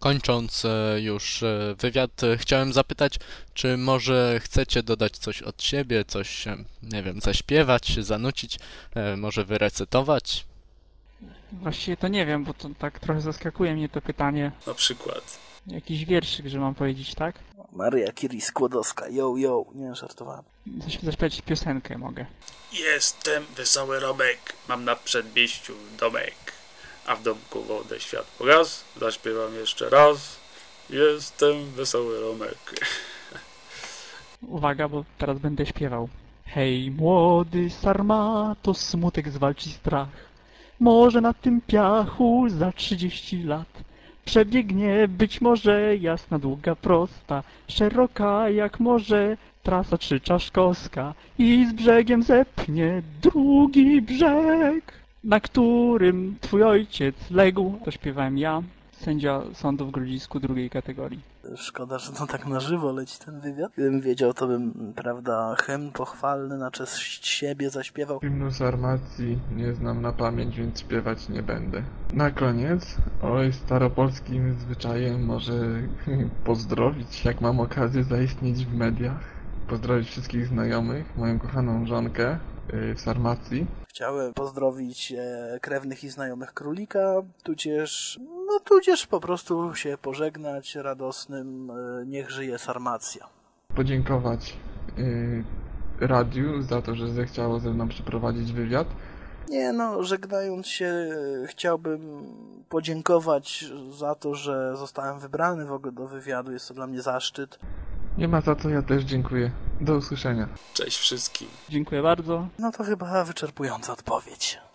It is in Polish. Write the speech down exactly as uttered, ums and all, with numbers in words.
Kończąc e, już e, wywiad, e, chciałem zapytać, czy może chcecie dodać coś od siebie, coś, e, nie wiem, zaśpiewać, zanucić, e, może wyrecytować? Właściwie to nie wiem, bo to tak trochę zaskakuje mnie to pytanie. Na przykład. Jakiś wierszyk, że mam powiedzieć, tak? Maria Curie Skłodowska, yo, yo, nie, żartowałem. Zaś- Zaśpiewać piosenkę mogę. Jestem wesoły Romek, mam na przedmieściu domek, a w domku wodę światło raz, zaśpiewam jeszcze raz. Jestem wesoły Romek. Uwaga, bo teraz będę śpiewał. Hej, młody sarmato, smutek zwalczy strach. Może na tym piachu za trzydzieści lat przebiegnie być może jasna, długa, prosta, szeroka jak morze trasa trzyczaszkowska i z brzegiem zepnie drugi brzeg, na którym twój ojciec legł. To śpiewałem ja, sędzia sądu w Grodzisku drugiej kategorii. Szkoda, że to tak na żywo leci ten wywiad. Gdybym wiedział, to bym, prawda, hymn pochwalny na cześć siebie zaśpiewał. Hymnu Sarmacji nie znam na pamięć, więc śpiewać nie będę. Na koniec, oj, staropolskim zwyczajem może pozdrowić, jak mam okazję zaistnieć w mediach. Pozdrowić wszystkich znajomych, moją kochaną żonkę yy, w Sarmacji. Chciałem pozdrowić e, krewnych i znajomych królika, tudzież, no tudzież po prostu się pożegnać radosnym e, niech żyje Sarmacja. Podziękować yy, radiu za to, że zechciało ze mną przeprowadzić wywiad. Nie no, żegnając się, e, chciałbym podziękować za to, że zostałem wybrany w ogóle do wywiadu. Jest to dla mnie zaszczyt. Nie ma za co, ja też dziękuję. Do usłyszenia. Cześć wszystkim. Dziękuję bardzo. No to chyba wyczerpująca odpowiedź.